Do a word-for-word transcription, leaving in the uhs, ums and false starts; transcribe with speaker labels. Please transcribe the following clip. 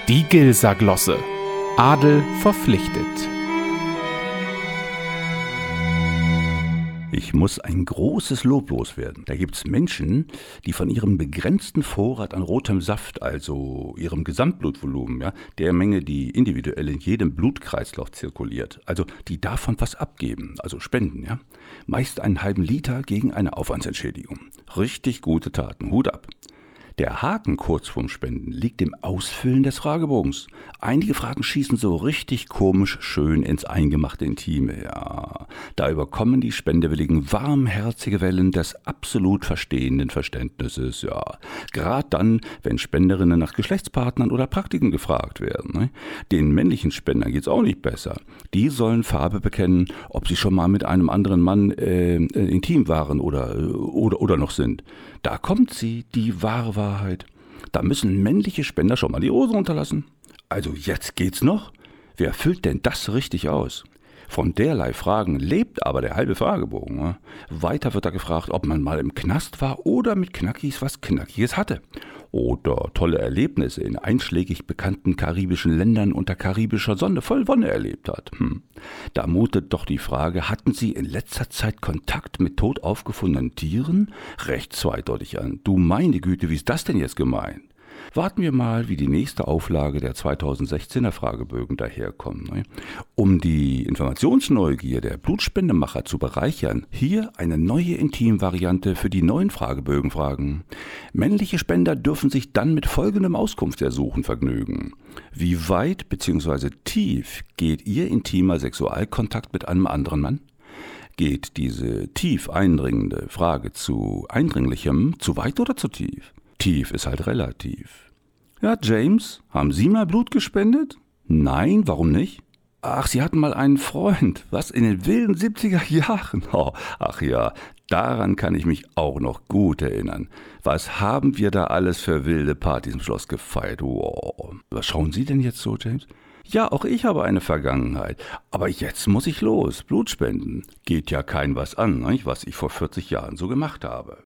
Speaker 1: Die Gilsa-Glosse. Adel verpflichtet.
Speaker 2: Ich muss ein großes Lob loswerden. Da gibt's Menschen, die von ihrem begrenzten Vorrat an rotem Saft, also ihrem Gesamtblutvolumen, ja, der Menge, die individuell in jedem Blutkreislauf zirkuliert, also die davon was abgeben, also spenden, ja, meist einen halben Liter gegen eine Aufwandsentschädigung. Richtig gute Taten, Hut ab. Der Haken kurz vorm Spenden liegt im Ausfüllen des Fragebogens. Einige Fragen schießen so richtig komisch schön ins eingemachte Intime. Ja, da überkommen die Spendewilligen warmherzige Wellen des absolut verstehenden Verständnisses. Ja, gerade dann, wenn Spenderinnen nach Geschlechtspartnern oder Praktiken gefragt werden. Ne? Den männlichen Spendern geht's auch nicht besser. Die sollen Farbe bekennen, ob sie schon mal mit einem anderen Mann äh, intim waren oder, oder, oder noch sind. Da kommt sie, die wahre Wahrheit. Da müssen männliche Spender schon mal die Hose runterlassen. Also jetzt geht's noch? Wer füllt denn das richtig aus? Von derlei Fragen lebt aber der halbe Fragebogen. Ne? Weiter wird da gefragt, ob man mal im Knast war oder mit Knackis was Knackiges hatte. Oder tolle Erlebnisse in einschlägig bekannten karibischen Ländern unter karibischer Sonne voll Wonne erlebt hat. Hm. Da mutet doch die Frage, hatten Sie in letzter Zeit Kontakt mit tot aufgefundenen Tieren? Recht zweideutig an. Du meine Güte, wie ist das denn jetzt gemeint? Warten wir mal, wie die nächste Auflage der zweitausendsechzehner Fragebögen daherkommt. Ne? Um die Informationsneugier der Blutspendemacher zu bereichern, hier eine neue Intimvariante für die neuen Fragebögenfragen. Männliche Spender dürfen sich dann mit folgendem Auskunftsersuchen vergnügen. Wie weit bzw. tief geht Ihr intimer Sexualkontakt mit einem anderen Mann? Geht diese tief eindringende Frage zu eindringlichem zu weit oder zu tief? Tief ist halt relativ. Ja, James, haben Sie mal Blut gespendet? Nein, warum nicht? Ach, Sie hatten mal einen Freund. Was, in den wilden siebziger Jahren? Oh, ach ja, daran kann ich mich auch noch gut erinnern. Was haben wir da alles für wilde Partys im Schloss gefeiert? Wow. Was schauen Sie denn jetzt so, James? Ja, auch ich habe eine Vergangenheit. Aber jetzt muss ich los. Blut spenden. Geht ja kein was an, nicht, was ich vor vierzig Jahren so gemacht habe.